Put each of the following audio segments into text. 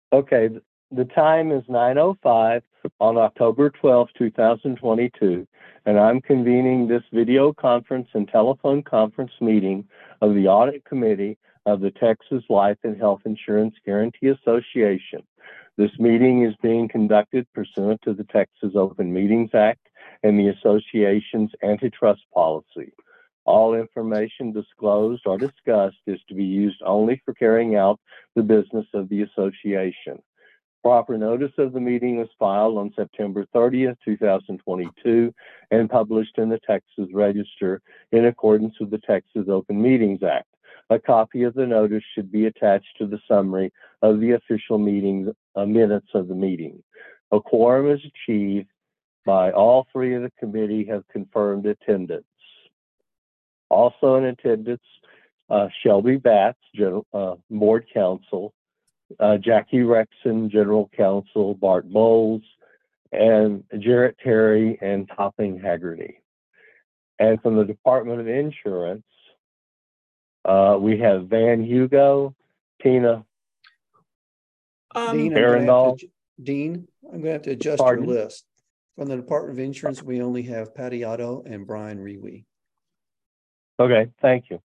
Okay, the time is 9:05 on October 12th, 2022, and I'm convening this video conference and telephone conference meeting of the Audit Committee of the Texas Life and Health Insurance Guarantee Association. This meeting is being conducted pursuant to the Texas Open Meetings Act and the association's antitrust policy. All information disclosed or discussed is to be used only for carrying out the business of the association. Proper notice of the meeting was filed on September 30th, 2022, and published in the Texas Register in accordance with the Texas Open Meetings Act. A copy of the notice should be attached to the summary of the official meeting minutes of the meeting. A quorum is achieved by all three of the committee have confirmed attendance. Also in attendance, Shelby Batts, Board Counsel, Jackie Rexon, General Counsel, Bart Bowles, and Jarrett Terry and Topping Haggerty. And from the Department of Insurance, we have Van Hugo, Tina Dean, I'm going to have to adjust your list. From the Department of Insurance, we only have Patty Otto and Brian Rewe. Okay, thank you.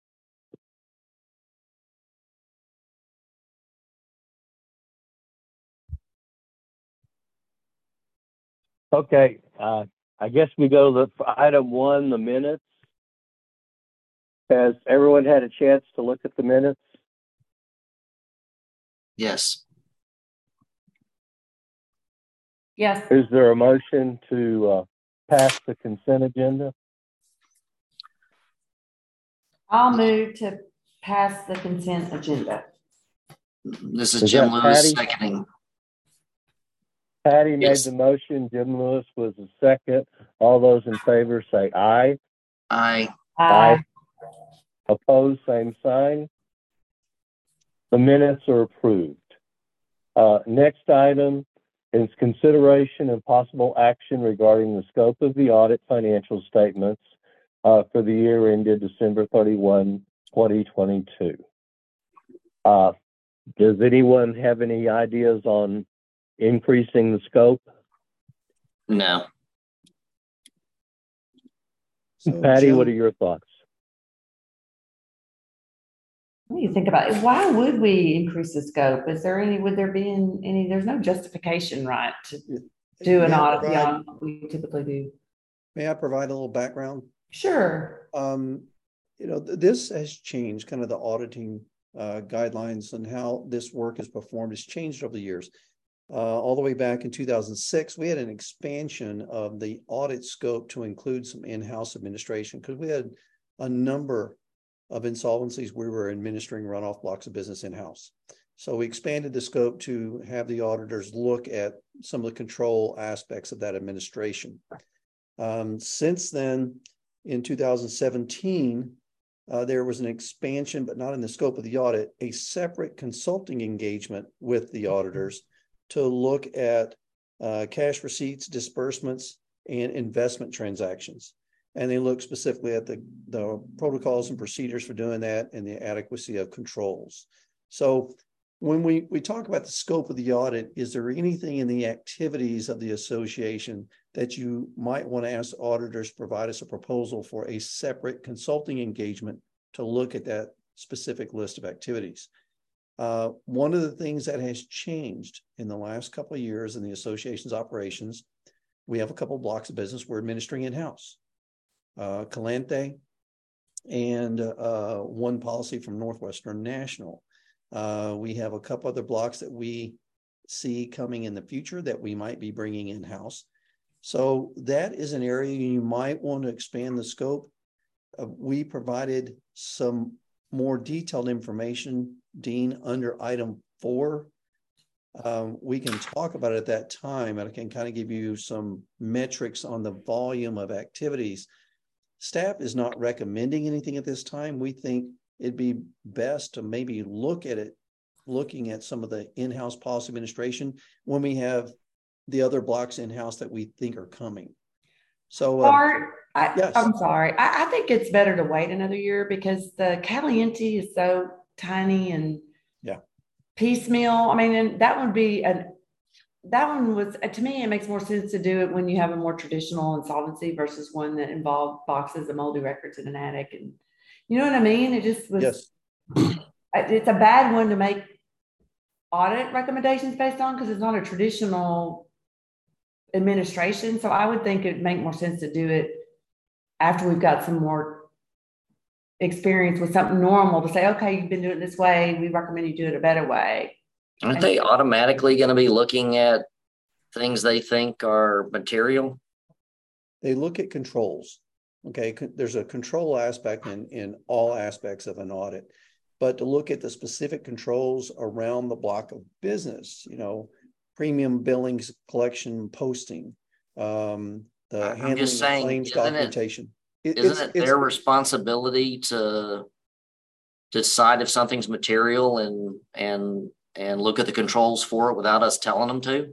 Okay, I guess we go to item 1, the minutes. Has everyone had a chance to look at the minutes? Yes. Yes. Is there a motion to pass the consent agenda? I'll move to pass the consent agenda. This is Jim Lewis seconding. Patty made the motion. Jim Lewis was the second. All those in favor say aye. Aye. Aye. Opposed, same sign. The minutes are approved. Next item is consideration and possible action regarding the scope of the audit financial statements for the year ended December 31, 2022. Does anyone have any ideas on increasing the scope? No. So, Patty, Jim, what are your thoughts? What do you think about it? Why would we increase the scope? Would there be any, there's no justification, right, to do an audit beyond what we typically do? May I provide a little background? Sure. This has changed, kind of the auditing guidelines and how this work is performed has changed over the years. All the way back in 2006, we had an expansion of the audit scope to include some in-house administration because we had a number of insolvencies we were administering runoff blocks of business in-house. So we expanded the scope to have the auditors look at some of the control aspects of that administration. Since then, in 2017, there was an expansion, but not in the scope of the audit, a separate consulting engagement with the auditors to look at cash receipts, disbursements, and investment transactions. And they look specifically at the protocols and procedures for doing that and the adequacy of controls. So when we talk about the scope of the audit, is there anything in the activities of the association that you might want to ask auditors to provide us a proposal for a separate consulting engagement to look at that specific list of activities? One of the things that has changed in the last couple of years in the association's operations, we have a couple of blocks of business we're administering in-house. Calante and one policy from Northwestern National. We have a couple other blocks that we see coming in the future that we might be bringing in-house. So that is an area you might want to expand the scope. We provided some more detailed information, Dean, under item 4. We can talk about it at that time, and I can kind of give you some metrics on the volume of activities. Staff is not recommending anything at this time. We think it'd be best to maybe look at it, looking at some of the in-house policy administration when we have the other blocks in-house that we think are coming. So, yes. I'm sorry. I think it's better to wait another year because the Caliente is so tiny and piecemeal. I mean, and that would be that one was, to me, it makes more sense to do it when you have a more traditional insolvency versus one that involved boxes of moldy records in an attic. And you know what I mean? It just was, Yes. It's a bad one to make audit recommendations based on because it's not a traditional administration. So I would think it'd make more sense to do it after we've got some more experience with something normal to say, okay, you've been doing it this way. We recommend you do it a better way. Aren't they automatically going to be looking at things they think are material? They look at controls. Okay, there's a control aspect in all aspects of an audit, but to look at the specific controls around the block of business, premium billings, collection, posting, the handling of claims documentation. Isn't it their responsibility to decide if something's material and look at the controls for it without us telling them to?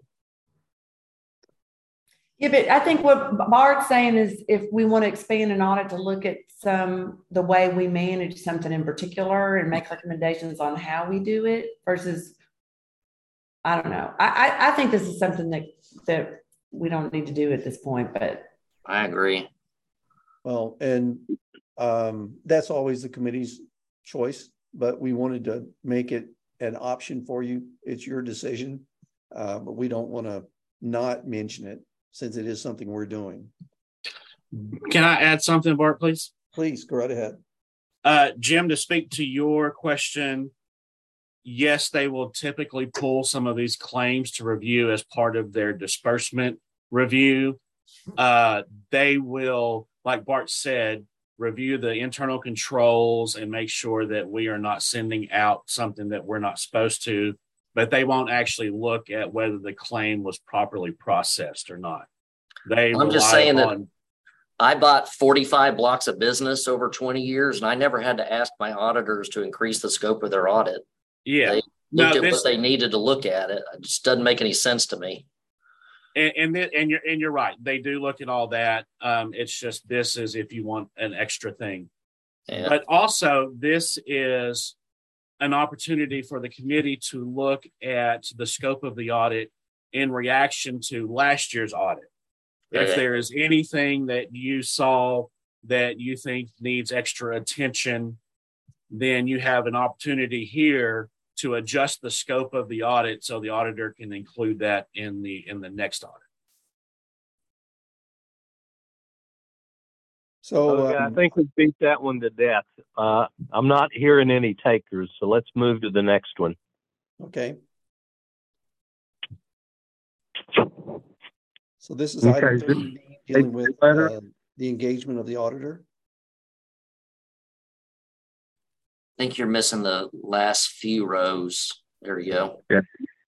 Yeah, but I think what Bart's saying is if we want to expand an audit to look at the way we manage something in particular and make recommendations on how we do it versus, I don't know. I think this is something that we don't need to do at this point, but. I agree. Well, and that's always the committee's choice, but we wanted to make it an option for you. It's your decision, but we don't want to not mention it since it is something we're doing. Can I add something, Bart, please? Please, go right ahead. Jim, to speak to your question, yes, they will typically pull some of these claims to review as part of their disbursement review. They will, like Bart said, review the internal controls and make sure that we are not sending out something that we're not supposed to, but they won't actually look at whether the claim was properly processed or not. I'm just saying that I bought 45 blocks of business over 20 years, and I never had to ask my auditors to increase the scope of their audit. Yeah. They looked at what they needed to look at. It just doesn't make any sense to me. And you're right. They do look at all that. It's just this is if you want an extra thing. Yeah. But also this is an opportunity for the committee to look at the scope of the audit in reaction to last year's audit. Okay. If there is anything that you saw that you think needs extra attention, then you have an opportunity here to adjust the scope of the audit so the auditor can include that in the next audit. So I think we beat that one to death. I'm not hearing any takers, so let's move to the next one. Okay. So this is item 13, dealing with the engagement of the auditor. I think you're missing the last few rows. There you go. Yeah.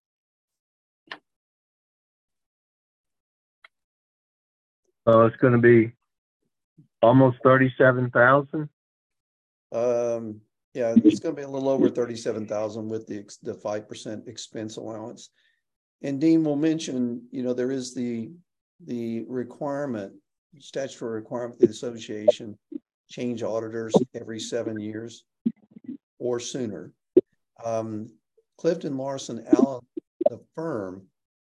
Oh, it's going to be almost 37,000. Yeah, it's going to be a little over 37,000 with the 5% expense allowance. And Dean will mention, there is the requirement, statutory requirement, the association change auditors every 7 years or sooner. Clifton Larson Allen, the firm,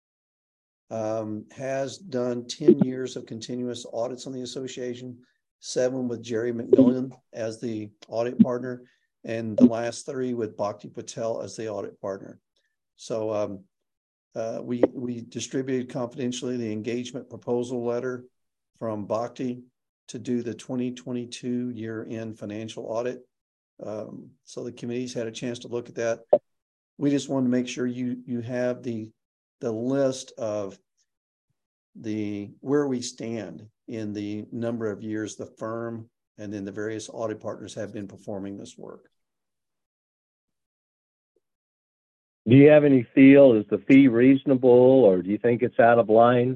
has done 10 years of continuous audits on the association, 7 with Jerry McMillan as the audit partner, and the last 3 with Bhakti Patel as the audit partner. So we distributed confidentially the engagement proposal letter from Bhakti to do the 2022 year-end financial audit. So the committee's had a chance to look at that. We just wanted to make sure you have the list of where we stand in the number of years the firm and then the various audit partners have been performing this work. Do you have any feel? Is the fee reasonable, or do you think it's out of line?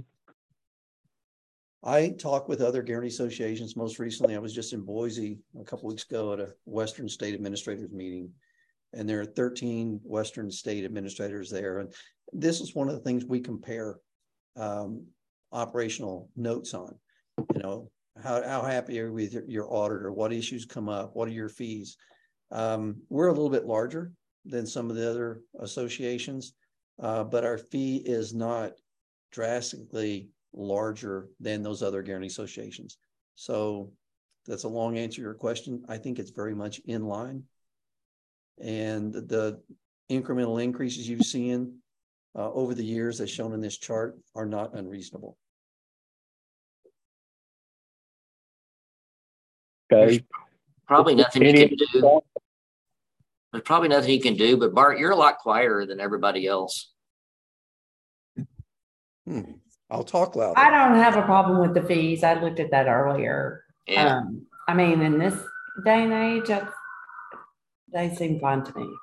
I talked with other guarantee associations. Most recently, I was just in Boise a couple weeks ago at a Western State Administrators meeting, and there are 13 Western State administrators there. And this is one of the things we compare operational notes on. How happy are you with your auditor? What issues come up? What are your fees? We're a little bit larger than some of the other associations, but our fee is not drastically larger than those other guarantee associations. So that's a long answer to your question. I think it's very much in line. And the incremental increases you've seen over the years, as shown in this chart, are not unreasonable. Okay. Probably nothing you Any- can do. There's probably nothing you can do, but Bart, you're a lot quieter than everybody else. I'll talk louder. I don't have a problem with the fees. I looked at that earlier. Yeah. I mean, in this day and age, they seem fine to me.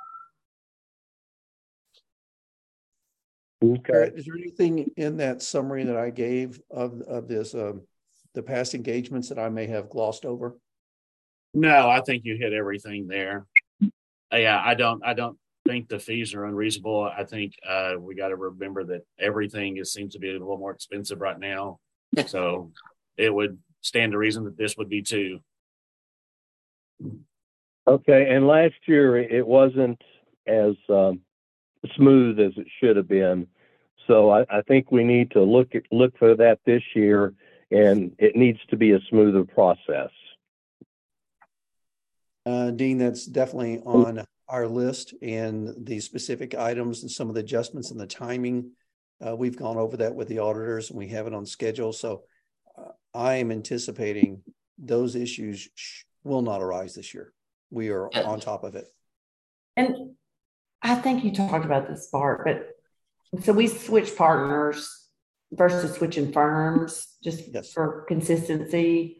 Okay. Is there anything in that summary that I gave of this, the past engagements that I may have glossed over? No, I think you hit everything there. Yeah, I don't think the fees are unreasonable. I think we got to remember that everything seems to be a little more expensive right now. So it would stand to reason that this would be too. Okay. And last year it wasn't as smooth as it should have been. So I think we need to look for that this year, and it needs to be a smoother process. Dean, that's definitely on our list, and the specific items and some of the adjustments and the timing. We've gone over that with the auditors, and we have it on schedule. So I am anticipating those issues will not arise this year. We are on top of it. And I think you talked about this part, but so we switch partners versus switching firms just for consistency.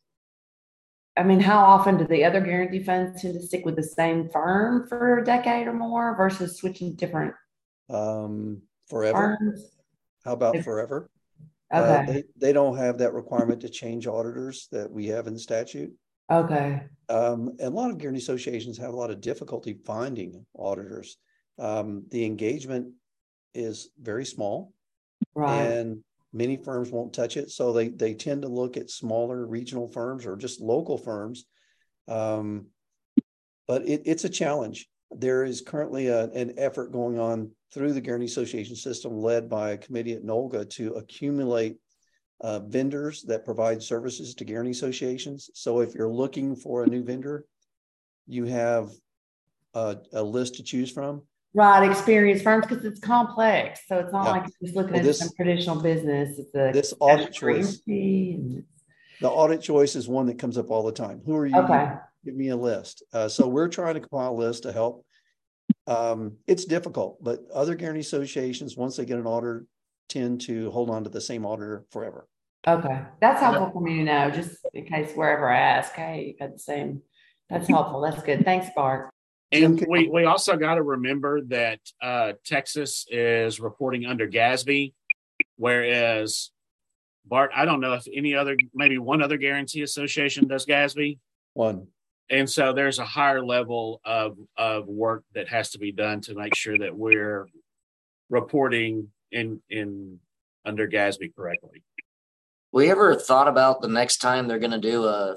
I mean, how often do the other guarantee funds tend to stick with the same firm for a decade or more versus switching different Forever? firms? How about forever? Okay. They don't have that requirement to change auditors that we have in the statute. Okay. And a lot of guarantee associations have a lot of difficulty finding auditors. The engagement is very small, Right. and many firms won't touch it. So they tend to look at smaller regional firms or just local firms. But it's a challenge. There is currently an effort going on through the Guarantee Association system led by a committee at NOLGA to accumulate vendors that provide services to guarantee associations. So if you're looking for a new vendor, you have a list to choose from. Right, experienced firms, because it's complex. So it's not Yeah. like you're just looking Well, at some traditional business. It's a this audit statutory choice. entity. The audit choice is one that comes up all the time. Who are you? Okay. Give me a list. So we're trying to compile a list to help. It's difficult, but other guarantee associations, once they get an auditor, tend to hold on to the same auditor forever. Okay. That's helpful for me to know, just in case wherever I ask, hey, you got the same. That's helpful. That's good. Thanks, Bart. And we also got to remember that Texas is reporting under GASB, whereas Bart, I don't know if maybe one other guarantee association does GASB. One. And so there's a higher level of work that has to be done to make sure that we're reporting in under GASB correctly. We ever thought about the next time they're going to do a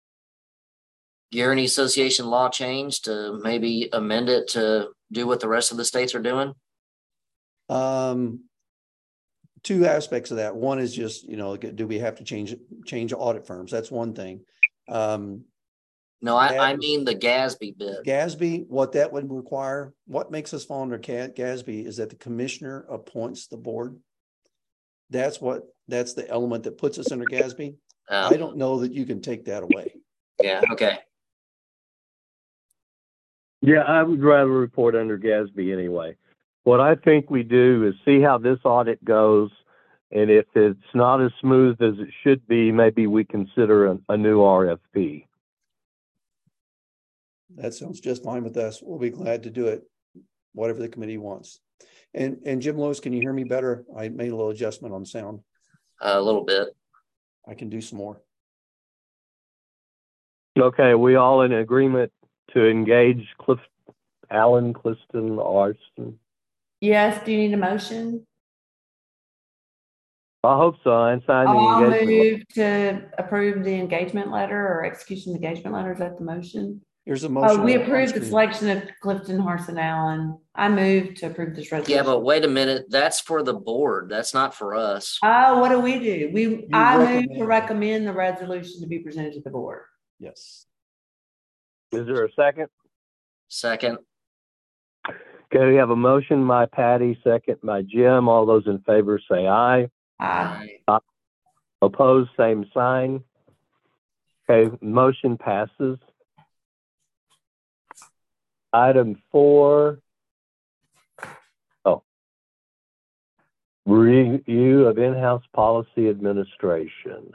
Guarantee Association law change to maybe amend it to do what the rest of the states are doing? Two aspects of that. One is just, do we have to change audit firms? That's one thing. No, I mean the GASB bit. GASB, what that would require, what makes us fall under GASB is that the commissioner appoints the board. That's the element that puts us under GASB. I don't know that you can take that away. Yeah, okay. Yeah, I would rather report under GASB anyway. What I think we do is see how this audit goes, and if it's not as smooth as it should be, maybe we consider a new RFP. That sounds just fine with us. We'll be glad to do it, whatever the committee wants. And Jim Lewis, can you hear me better? I made a little adjustment on sound. A little bit. I can do some more. Okay, we all in agreement to engage Alan Clifton Arston? Yes. Do you need a motion? I hope so. I signed the I'll engagement letter. move to approve the engagement letter or execution engagement letter. Is that the motion? There's a motion. We on approved the screen. selection of Clifton Harson Allen. I moved to approve this resolution. Yeah, but wait a minute. That's for the board. That's not for us. Oh, what do we do? I moved to recommend. recommend the resolution to be presented to the board. Yes. Is there a second? Second. Okay, we have a motion by Patty, second by Jim. All those in favor say aye. Aye. Opposed, same sign. Okay, motion passes. Item 4. Review of in-house policy administration.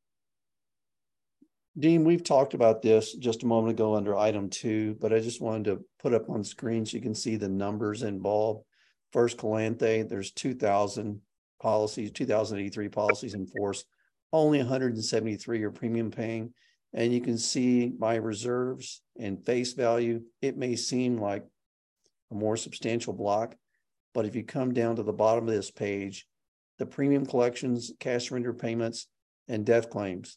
Dean, we've talked about this just a moment ago under item 2, but I just wanted to put up on screen so you can see the numbers involved. First, Calanthe, there's 2,000 policies, 2,083 policies in force. Only 173 are premium paying. And you can see my reserves and face value. It may seem like a more substantial block, but if you come down to the bottom of this page, the premium collections, cash surrender payments, and death claims,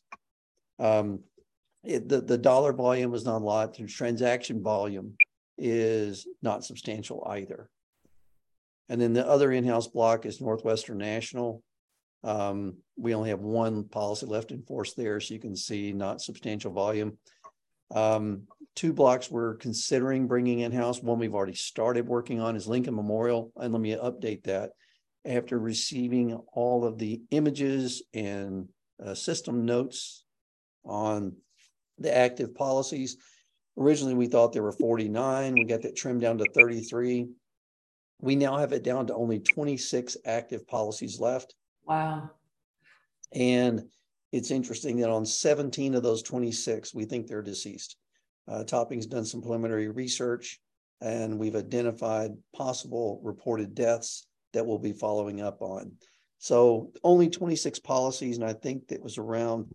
the dollar volume is not a lot. The transaction volume is not substantial either. And then the other in-house block is Northwestern National. We only have one policy left in force there, so you can see not substantial volume. 2 blocks we're considering bringing in-house. One we've already started working on is Lincoln Memorial. And let me update that. After receiving all of the images and system notes on the active policies, originally we thought there were 49. We got that trimmed down to 33. We now have it down to only 26 active policies left. Wow. And it's interesting that on 17 of those 26, we think they're deceased. Topping's done some preliminary research, and we've identified possible reported deaths that we'll be following up on. So only 26 policies, and I think that was around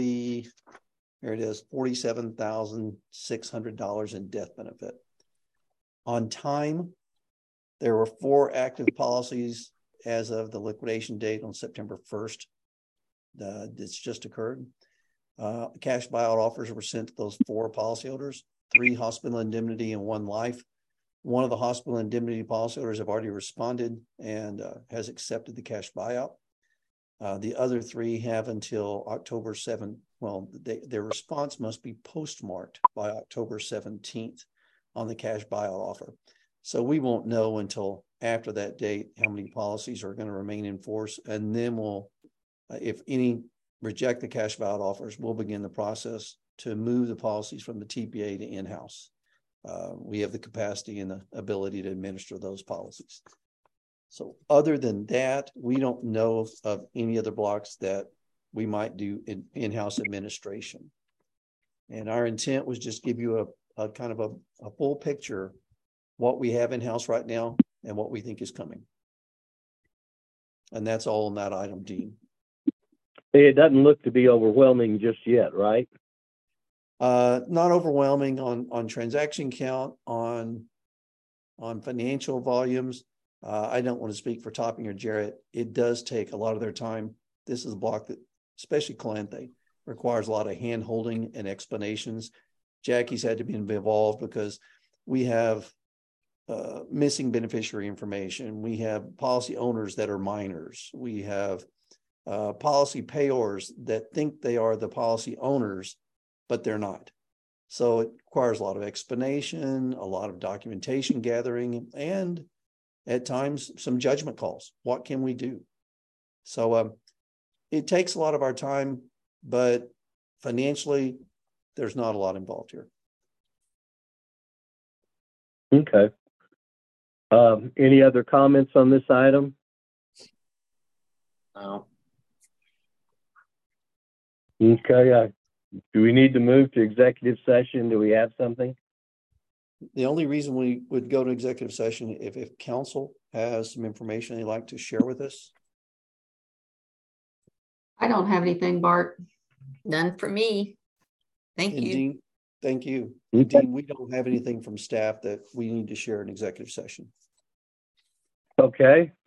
$47,600 in death benefit. On time, there were 4 active policies as of the liquidation date on September 1st. It's just occurred. Cash buyout offers were sent to those 4 policyholders, 3 hospital indemnity and 1 life. One of the hospital indemnity policyholders have already responded and has accepted the cash buyout. The other 3 have until October 7th. Well, their response must be postmarked by October 17th on the cash buyout offer. So we won't know until after that date how many policies are going to remain in force. And then we'll, if any reject the cash buyout offers, we'll begin the process to move the policies from the TPA to in-house. We have the capacity and the ability to administer those policies. So other than that, we don't know of any other blocks that we might do in-house administration. And our intent was just give you a kind of a full picture, what we have in-house right now and what we think is coming. And that's all on that item, Dean. It doesn't look to be overwhelming just yet, right? Not overwhelming on transaction count, on financial volumes. I don't want to speak for Topping or Jarrett. It does take a lot of their time. This is a block that, especially Calanthe, requires a lot of hand holding and explanations. Jackie's had to be involved because we have missing beneficiary information. We have policy owners that are minors. We have policy payors that think they are the policy owners, but they're not. So it requires a lot of explanation, a lot of documentation gathering, and at times some judgment calls. What can we do? So it takes a lot of our time, but financially, there's not a lot involved here. Okay. Any other comments on this item? No. Okay. Do we need to move to executive session? Do we have something? The only reason we would go to executive session if council has some information they'd like to share with us. I don't have anything, Bart. None for me. Thank And you. Dean, thank you. Okay. Dean, we don't have anything from staff that we need to share in executive session. Okay.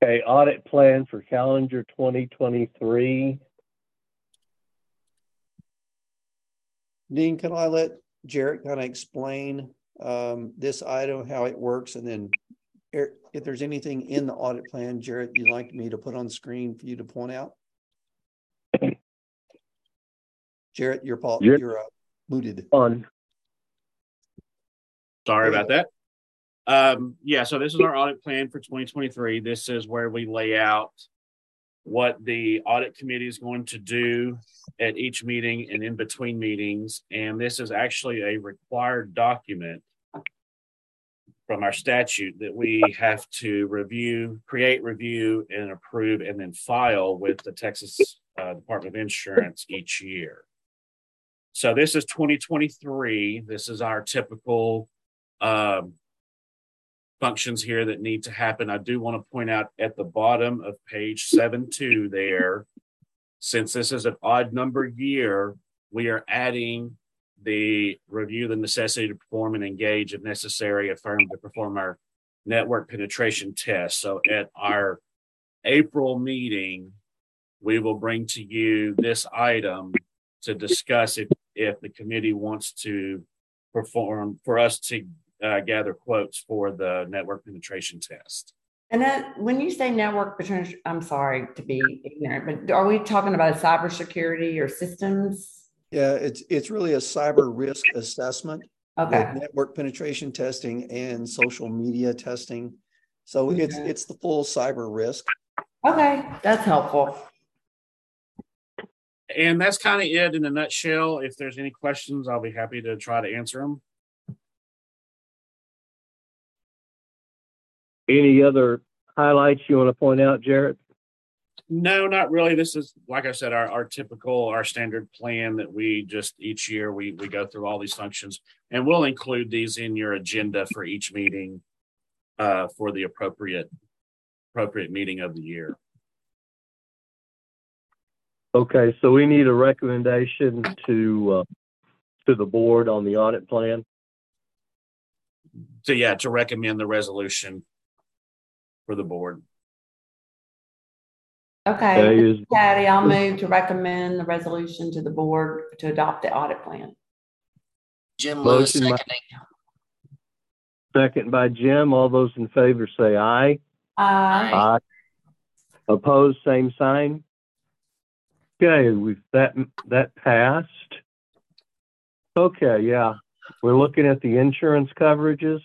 Okay, audit plan for calendar 2023. Dean, can I let Jarrett kind of explain this item, how it works, and then if there's anything in the audit plan, Jarrett, you'd like me to put on screen for you to point out? Jarrett, you're muted. On. Sorry about that. Yeah, so this is our audit plan for 2023. This is where we lay out what the audit committee is going to do at each meeting and in between meetings. And this is actually a required document from our statute that we have to create, review, and approve, and then file with the Texas Department of Insurance each year. So this is 2023. This is our typical functions here that need to happen. I do want to point out at the bottom of page 7.2 there, since this is an odd number year, we are adding the review the necessity to perform and engage if necessary a firm to perform our network penetration test. So at our April meeting, we will bring to you this item to discuss if the committee wants to perform for us to gather quotes for the network penetration test. And that, when you say network penetration, I'm sorry to be ignorant, but are we talking about cybersecurity or systems? Yeah, it's really a cyber risk assessment. Okay. With network penetration testing and social media testing. So it's the full cyber risk. Okay, that's helpful. And that's kind of it in a nutshell. If there's any questions, I'll be happy to try to answer them. Any other highlights you want to point out, Jarrett? No, not really. This is, like I said, our standard plan that we just each year we go through all these functions, and we'll include these in your agenda for each meeting for the appropriate meeting of the year. Okay, so we need a recommendation to the board on the audit plan. So yeah, to recommend the resolution for the board. Okay, Patty, I'll move to recommend the resolution to the board to adopt the audit plan. Jim Lewis seconding. Second by Jim. All those in favor say aye. Aye. Opposed, same sign. Okay, that passed. Okay, yeah. We're looking at the insurance coverages.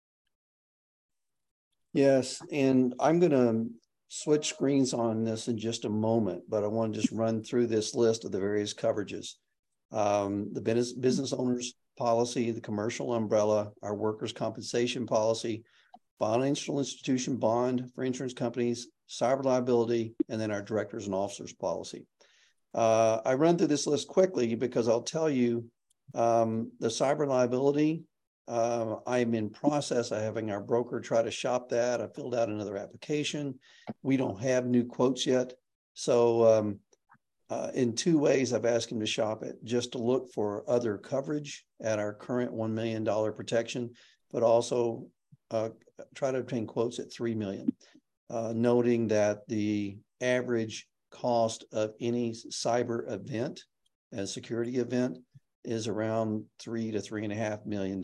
Yes, and I'm going to switch screens on this in just a moment, but I want to just run through this list of the various coverages. The business owners policy, the commercial umbrella, our workers' compensation policy, financial institution bond for insurance companies, cyber liability, and then our directors and officers policy. I run through this list quickly because I'll tell you the cyber liability, I'm in process of having our broker try to shop that. I filled out another application. We don't have new quotes yet. So in two ways, I've asked him to shop it, just to look for other coverage at our current $1 million protection, but also try to obtain quotes at $3 million, noting that the average cost of any cyber event, a security event, is around $3 to $3.5 million.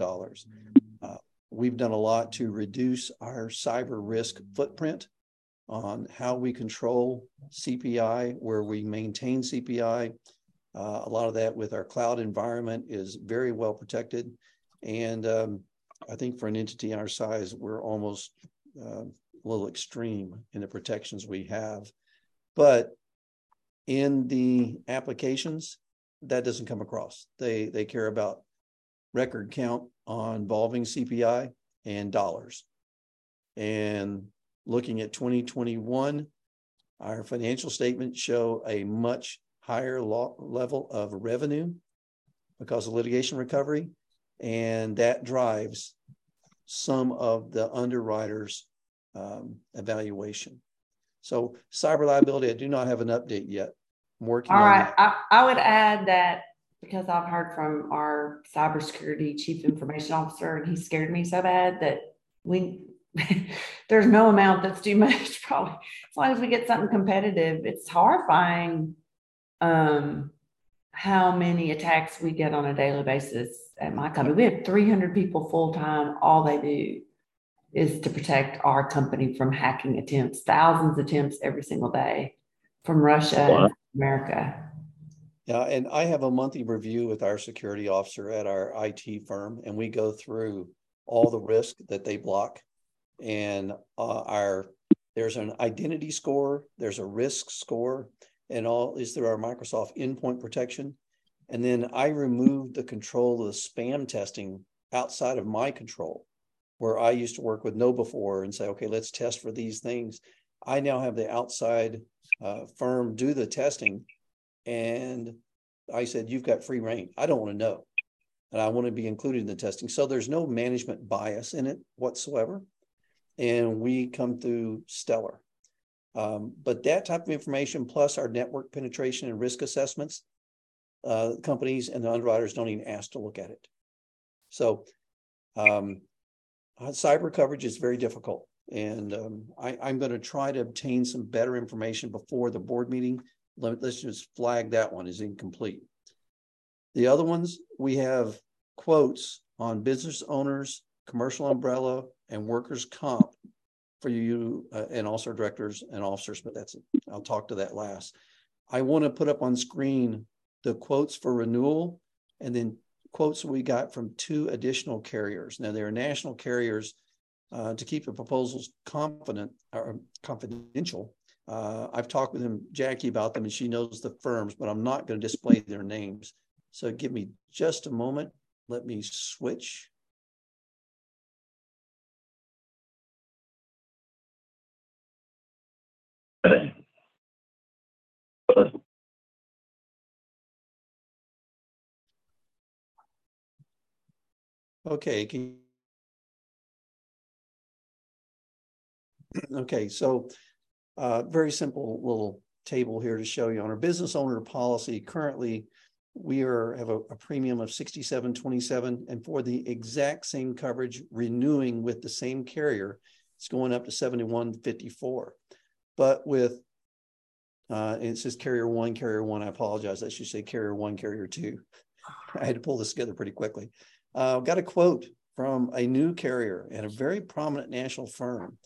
We've done a lot to reduce our cyber risk footprint on how we control CPI, where we maintain CPI. A lot of that with our cloud environment is very well protected. And I think for an entity our size, we're almost a little extreme in the protections we have. But in the applications, that doesn't come across. They care about record count on involving CPI and dollars. And looking at 2021, our financial statements show a much higher level of revenue because of litigation recovery, and that drives some of the underwriters' evaluation. So cyber liability, I do not have an update yet. I'm working on right. that. I would add that because I've heard from our cybersecurity chief information officer, and he scared me so bad that we there's no amount that's too much, probably. As long as we get something competitive. It's horrifying how many attacks we get on a daily basis at my company. We have 300 people full-time. All they do is to protect our company from hacking attempts, thousands of attempts every single day from Russia and America. Yeah, and I have a monthly review with our security officer at our IT firm, and we go through all the risk that they block. And there's an identity score, there's a risk score, and all is through our Microsoft endpoint protection. And then I removed the control of the spam testing outside of my control, where I used to work with KnowBe4 and say, okay, let's test for these things. I now have the outside firm do the testing. And I said, you've got free reign. I don't want to know. And I want to be included in the testing. So there's no management bias in it whatsoever. And we come through stellar. But that type of information, plus our network penetration and risk assessments, companies and the underwriters don't even ask to look at it. So cyber coverage is very difficult. And I'm going to try to obtain some better information before the board meeting. Let's just flag that one as incomplete. The other ones, we have quotes on business owners, commercial umbrella, and workers' comp for you and also directors and officers, but I'll talk to that last. I want to put up on screen the quotes for renewal and then quotes we got from 2 additional carriers. Now, they're national carriers to keep the proposals confidential. I've talked with Jackie about them, and she knows the firms, but I'm not going to display their names. So give me just a moment. Let me switch. Okay. Okay, so very simple little table here to show you on our business owner policy. Currently, we have a premium of $67.27, and for the exact same coverage, renewing with the same carrier, it's going up to $71.54. But with it says carrier one. I apologize. I should say carrier 1, carrier 2. I had to pull this together pretty quickly. Got a quote from a new carrier and a very prominent national firm.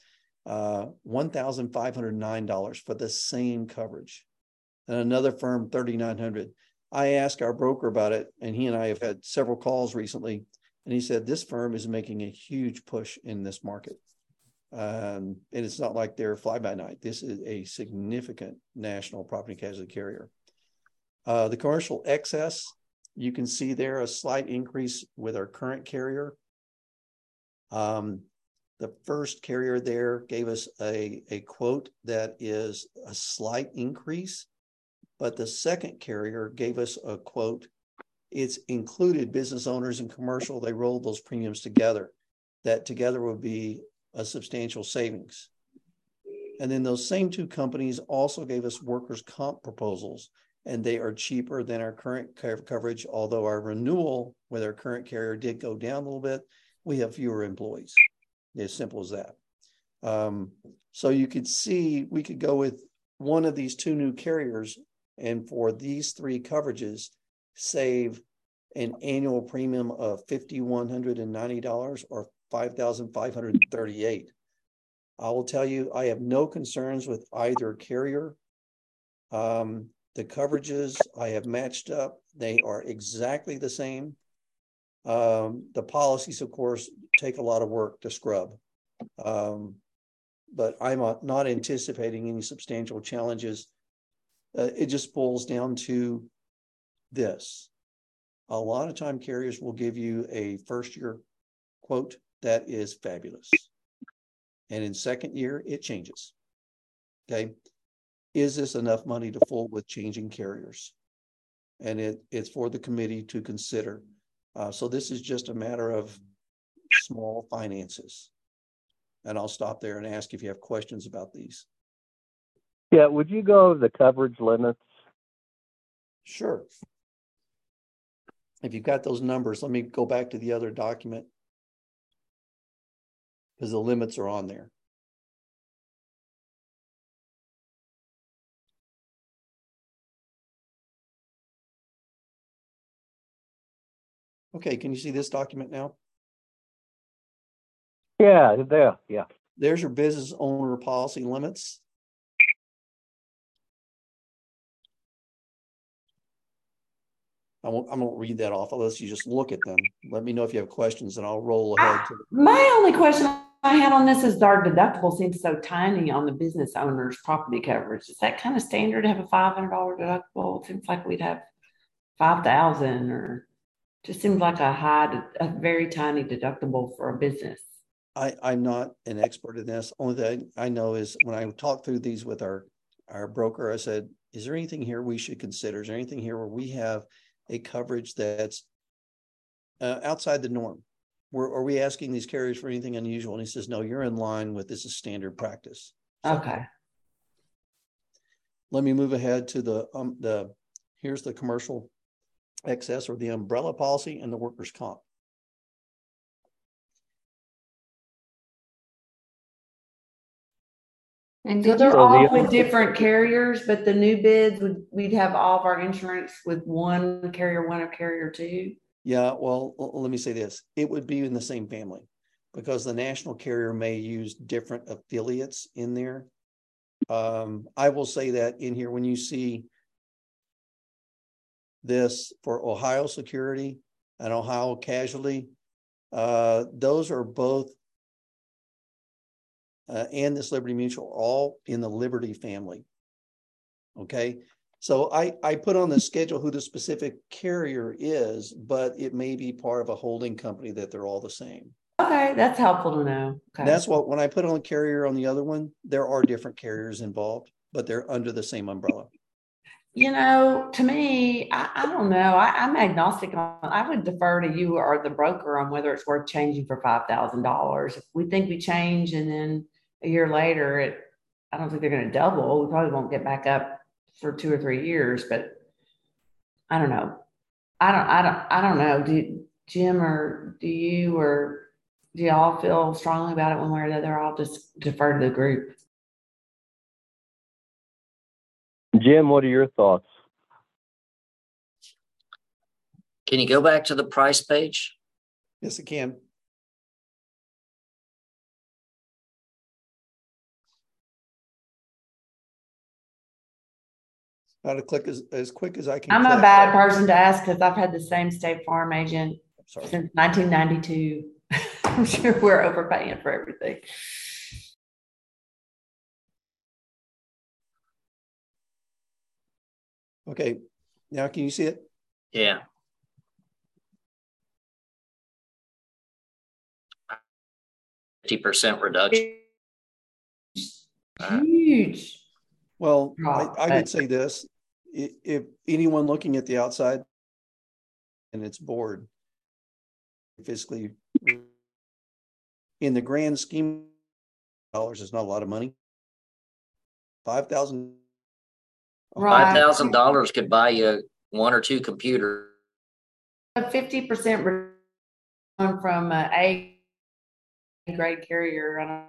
$1,509 for the same coverage, and another firm $3,900. I asked our broker about it, and he and I have had several calls recently, and he said this firm is making a huge push in this market, and it's not like they're fly by night. This is a significant national property casualty carrier. The commercial excess, you can see there a slight increase with our current carrier. The first carrier there gave us a quote that is a slight increase, but the second carrier gave us a quote. It's included business owners and commercial. They rolled those premiums together. That together would be a substantial savings. And then those same 2 companies also gave us workers' comp proposals, and they are cheaper than our current coverage, although our renewal with our current carrier did go down a little bit. We have fewer employees. As simple as that. So you could see we could go with one of these 2 new carriers, and for these 3 coverages, save an annual premium of $5,190 or $5,538. I will tell you, I have no concerns with either carrier. The coverages I have matched up. They are exactly the same. The policies, of course, take a lot of work to scrub. But I'm not anticipating any substantial challenges. It just boils down to this. A lot of time carriers will give you a first year quote that is fabulous. And in second year, it changes. Okay. Is this enough money to fool with changing carriers? And it's for the committee to consider. So this is just a matter of small finances. And I'll stop there and ask if you have questions about these. Yeah, would you go over the coverage limits? Sure. If you've got those numbers, let me go back to the other document. because the limits are on there. Okay, can you see this document now? Yeah, there, yeah. There's your business owner policy limits. I won't read that off unless you just look at them. Let me know if you have questions and I'll roll ahead. My only question I had on this is our deductible seems so tiny on the business owner's property coverage. Is that kind of standard to have a $500 deductible? It seems like we'd have 5,000 or just seems like a very tiny deductible for a business. I'm not an expert in this. Only thing I know is when I talked through these with our broker, I said, is there anything here we should consider? Is there anything here where we have a coverage that's outside the norm? Are we asking these carriers for anything unusual? And he says, no, you're in line with this is standard practice. So, Okay. let me move ahead to here's the commercial excess or the umbrella policy and the workers' comp. And So did they're you, all with different carriers, but the new bids we'd have all of our insurance with one carrier, one or carrier two. Yeah, well, let me say this. It would be in the same family because the national carrier may use different affiliates in there. I will say that in here, when you see this for Ohio Security and Ohio Casualty, those are both, and this Liberty Mutual, all in the Liberty family. Okay. So I put on the schedule who the specific carrier is, but it may be part of a holding company that they're all the same. Okay, that's helpful to know. Okay. That's what, when I put on carrier on the other one, there are different carriers involved, but they're under the same umbrella. You know, to me, I don't know. I'm agnostic on, I would defer to you or the broker on whether it's worth changing for $5,000. If we think we change and then a year later, I don't think they're going to double. We probably won't get back up for 2 or 3 years, but I don't know. I don't know. Jim, or do y'all feel strongly about it one way or the other? I'll just defer to the group. Jim, what are your thoughts? Can you go back to the price page? Yes, I can. How to click as quick as I can. I'm click. a bad person to ask because I've had the same State Farm agent Sorry. since 1992. I'm sure we're overpaying for everything. Okay, now can you see it? Yeah. %50 reduction. Huge. Well, Oh, I would say this, if anyone looking at the outside and it's bored, fiscally, in the grand scheme of dollars, is not a lot of money. $5,000. Right. $5,000 could buy you 1 or 2 computers. A 50% return from a grade carrier on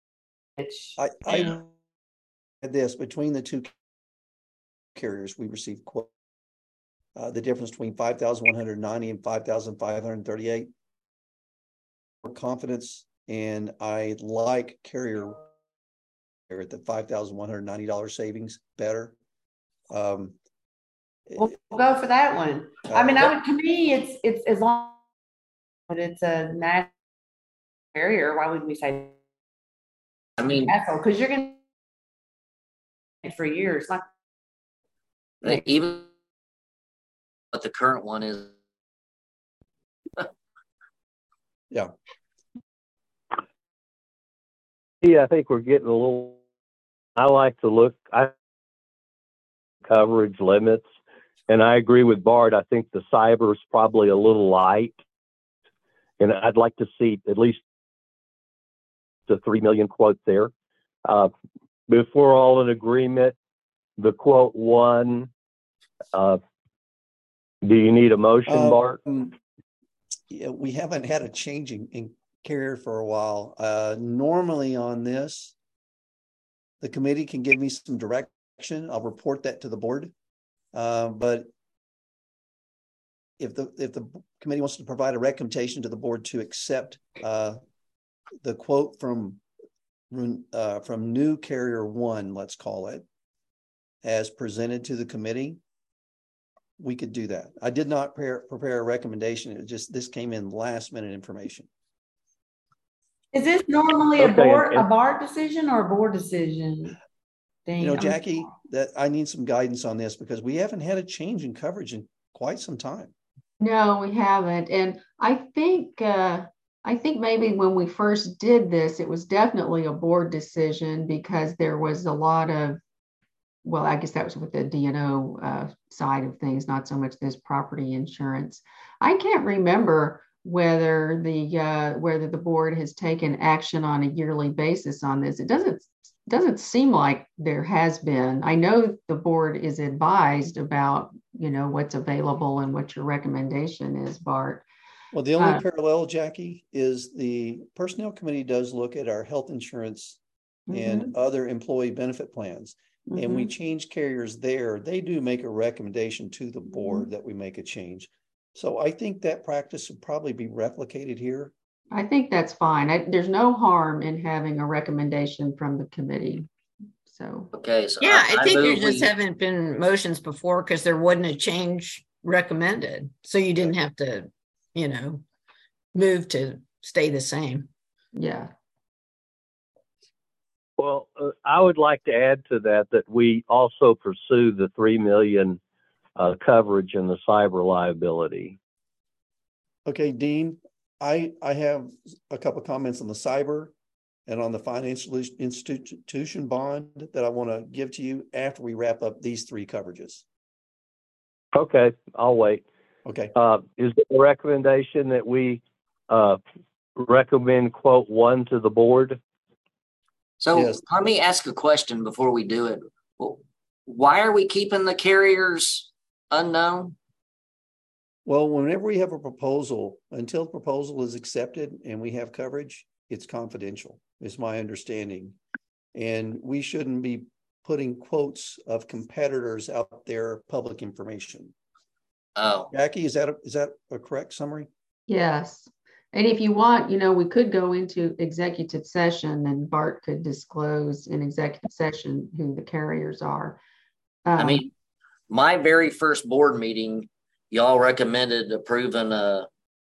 I had this between the two carriers, we received quote the difference between 5,190 and 5,538. For confidence, and I like carrier at the $5,190 savings better. We'll go for that one. I mean, to me, it's as long as it's a national carrier. Why would we say? I mean, because you're going to for years. even what the current one is. Yeah. Yeah, I think we're getting a little. I like to look. Coverage limits, and I agree with Bart. I think the cyber is probably a little light, and I'd like to see at least the 3 million quote there. If we're all in agreement, the quote 1. Do you need a motion, Bart? Yeah, we haven't had a change in carrier for a while. Normally on this, the committee can give me some direction. I'll report that to the board. But if the committee wants to provide a recommendation to the board to accept the quote from new carrier one, let's call it, as presented to the committee, we could do that. I did not prepare a recommendation. It was just, this came in last minute information. Is this normally a BART decision or a board decision? You know, Jackie, that I need some guidance on this because we haven't had a change in coverage in quite some time. No, we haven't. And I think maybe when we first did this, it was definitely a board decision because there was a lot of, well, I guess that was with the D&O side of things, not so much this property insurance. I can't remember whether the board has taken action on a yearly basis on this. It doesn't seem like there has been. I know the board is advised about, you know, what's available and what your recommendation is, Bart. Well, the only parallel, Jackie, is the personnel committee does look at our health insurance and other employee benefit plans. And we change carriers there. They do make a recommendation to the board that we make a change. So I think that practice would probably be replicated here. I think that's fine. There's no harm in having a recommendation from the committee. So okay, so yeah, I think there just haven't been motions before because there wasn't a change recommended, so you didn't have to, you know, move to stay the same. Yeah. Well, I would like to add to that we also pursue the $3 million coverage in the cyber liability. Okay, Dean, I have a couple of comments on the cyber and on the financial institution bond that I want to give to you after we wrap up these three coverages. Okay, I'll wait. Okay. Is there a recommendation that we recommend quote one to the board? So yes. Let me ask a question before we do it. Well, why are we keeping the carriers unknown? Well, whenever we have a proposal, until the proposal is accepted and we have coverage, it's confidential, is my understanding. And we shouldn't be putting quotes of competitors out there, public information. Oh, Jackie, is that a correct summary? Yes. And if you want, you know, we could go into executive session and Bart could disclose in executive session who the carriers are. I mean, my very first board meeting, y'all recommended approving a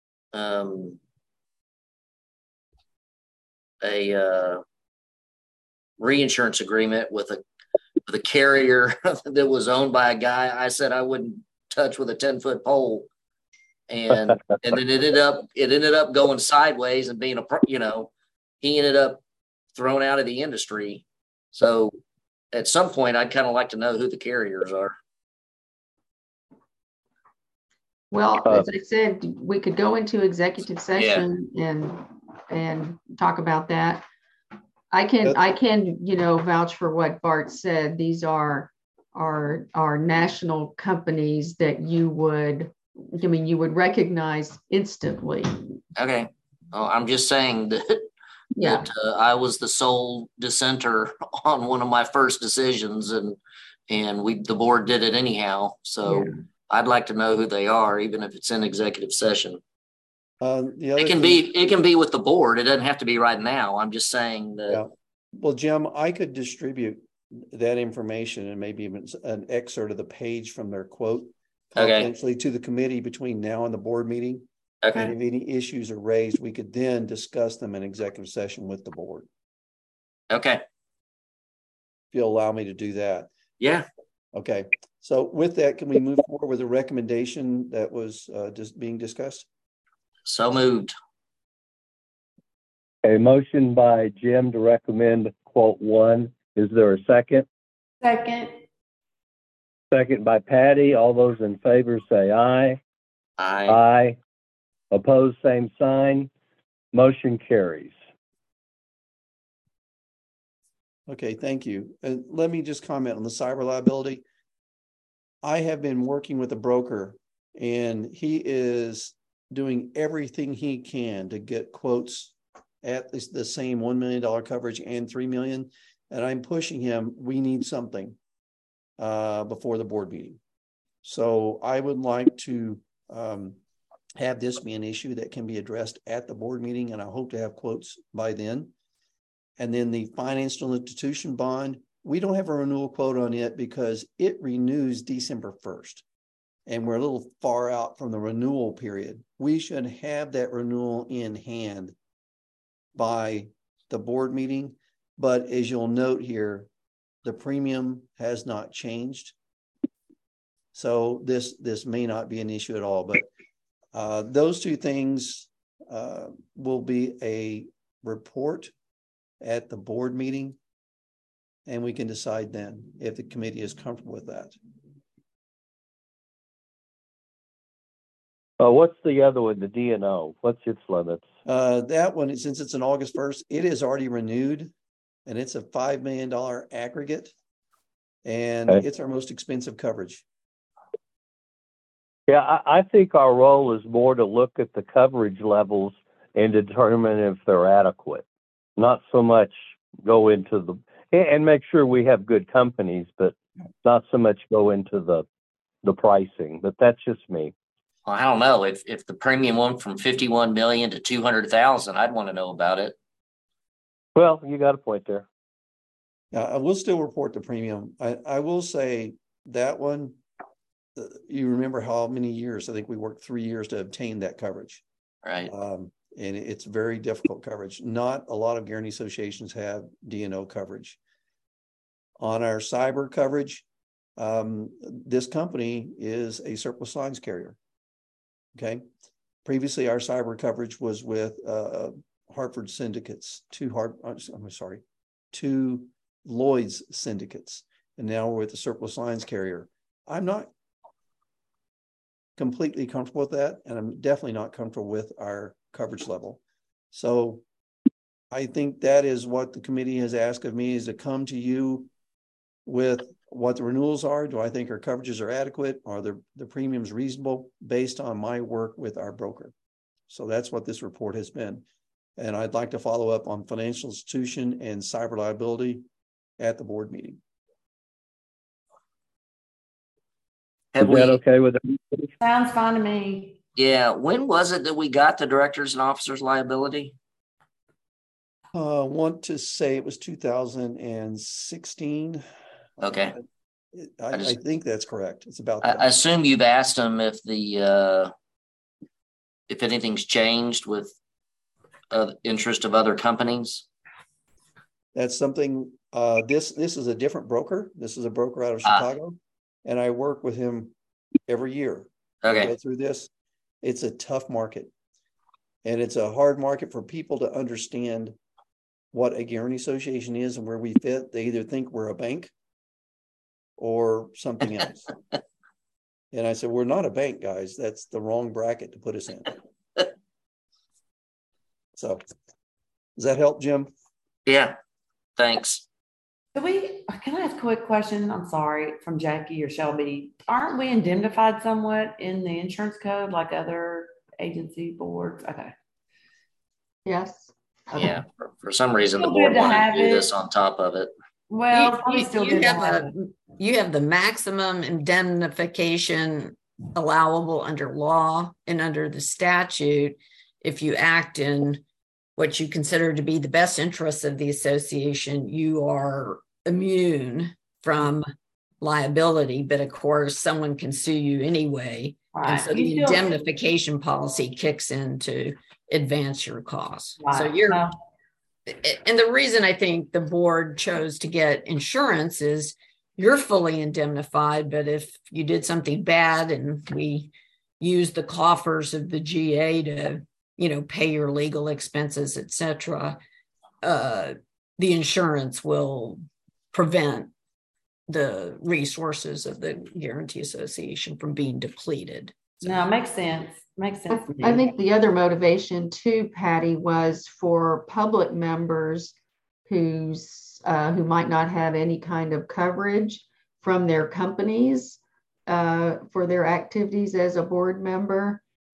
reinsurance agreement with a carrier that was owned by a guy I said I wouldn't touch with a 10-foot pole. And then it ended up going sideways and being he ended up thrown out of the industry. So at some point I'd kind of like to know who the carriers are. Well, as I said, we could go into executive session and talk about that. I can, you know, vouch for what Bart said. These are national companies that you would recognize instantly. Okay. Oh, I'm just saying that I was the sole dissenter on one of my first decisions, and the board did it anyhow. So I'd like to know who they are, even if it's in executive session. It can be with the board. It doesn't have to be right now. I'm just saying that. Yeah. Well, Jim, I could distribute that information and maybe even an excerpt of the page from their quote confidentially to the committee between now and the board meeting. Okay. And if any issues are raised, we could then discuss them in executive session with the board. Okay. If you'll allow me to do that. Yeah. Okay. So with that, can we move forward with a recommendation that was just being discussed? So moved. A motion by Jim to recommend quote one. Is there a second? Second. Second by Patty. All those in favor say aye. Aye. Aye. Opposed, same sign. Motion carries. Okay, thank you. Let me just comment on the cyber liability. I have been working with a broker and he is doing everything he can to get quotes at the same $1 million coverage and $3 million. And I'm pushing him, we need something before the board meeting. So I would like to have this be an issue that can be addressed at the board meeting, and I hope to have quotes by then. And then the financial institution bond, we don't have a renewal quote on it because it renews December 1st. And we're a little far out from the renewal period. We should have that renewal in hand by the board meeting. But as you'll note here, the premium has not changed. So this may not be an issue at all, but those two things will be a report at the board meeting, and we can decide then if the committee is comfortable with that. What's the other one, the D&O? What's its limits? That one, since it's an August 1st, it is already renewed, and it's a $5 million aggregate, and it's our most expensive coverage. Yeah, I think our role is more to look at the coverage levels and determine if they're adequate, not so much go into and make sure we have good companies, but not so much go into the pricing. But that's just me. Well, I don't know if the premium went from 51 million to 200,000, I'd want to know about it. Well, you got a point there. I will still report the premium. I will say that one, you remember how many years? I think we worked 3 years to obtain that coverage. Right. And it's very difficult coverage. Not a lot of guarantee associations have D&O coverage. On our cyber coverage, this company is a surplus lines carrier. Okay. Previously, our cyber coverage was with Hartford syndicates, two Lloyd's syndicates, and now we're with the surplus lines carrier. I'm not completely comfortable with that, and I'm definitely not comfortable with our coverage level. So I think that is what the committee has asked of me, is to come to you with what the renewals are. Do I think our coverages are adequate? Are the premiums reasonable based on my work with our broker? So that's what this report has been. And I'd like to follow up on financial institution and cyber liability at the board meeting. Is that okay with everybody? Sounds fine to me. Yeah. When was it that we got the directors and officers liability? Want to say it was 2016. Okay. I think that's correct. It's about I that. assume you've asked them if if anything's changed with interest of other companies. That's something. This is a different broker. This is a broker out of Chicago, and I work with him every year. Okay. To go through this. It's a tough market, and it's a hard market for people to understand what a guarantee association is and where we fit. They either think we're a bank or something else. And I said, we're not a bank, guys. That's the wrong bracket to put us in. So does that help, Jim? Yeah. Thanks. Can I ask a quick question? I'm sorry, from Jackie or Shelby. Aren't we indemnified somewhat in the insurance code like other agency boards? Okay. Yes. Okay. Yeah. For some reason, the Still board good to wanted have to do it. this on top of it. Well, probably still good to have it. You have the maximum indemnification allowable under law and under the statute if you act in what you consider to be the best interests of the association. You are immune from liability, but of course someone can sue you anyway. Right. And so the indemnification policy kicks in to advance your cause. Right. So and the reason I think the board chose to get insurance is you're fully indemnified, but if you did something bad and we use the coffers of the GA to, pay your legal expenses, et cetera, the insurance will prevent the resources of the Guarantee Association from being depleted. So. No, it makes sense. Makes sense. I think the other motivation too, Patty, was for public members who might not have any kind of coverage from their companies for their activities as a board member.